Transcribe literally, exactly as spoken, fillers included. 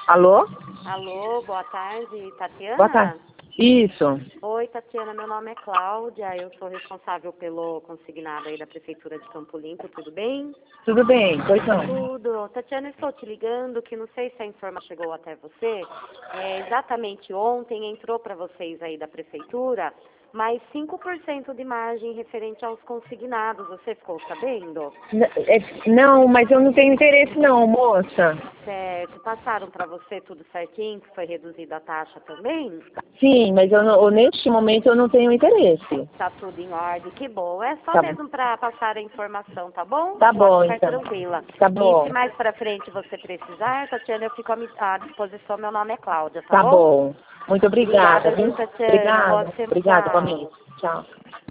Alô? Alô, boa tarde, Tatiana? Boa tarde. Isso. Oi, Tatiana, meu nome é Cláudia, eu sou responsável pelo consignado aí da Prefeitura de Campo Limpo, tudo bem? Tudo bem? Pois não. Tudo. Tatiana, estou te ligando, que não sei se a informação chegou até você, é, exatamente ontem entrou para vocês aí da Prefeitura mais cinco por cento de margem referente aos consignados, você ficou sabendo? N- é- Não, mas eu não tenho interesse não, moça. Certo, passaram para você tudo certinho, que foi reduzida a taxa também? Sim, mas eu, não, eu, neste momento eu não tenho interesse. Tá tudo em ordem, que bom. É só Tá, mesmo para passar a informação, tá bom? tá Pode bom, ficar então. tranquila. Tá E se bom. mais para frente você precisar, Tatiana, eu fico à mi- à disposição. Meu nome é Cláudia, tá Tá bom? bom. Muito obrigada, Obrigada, viu? viu, Tatiana? Boa Obrigada. semana. Obrigada, Tchau. igualmente. Tchau.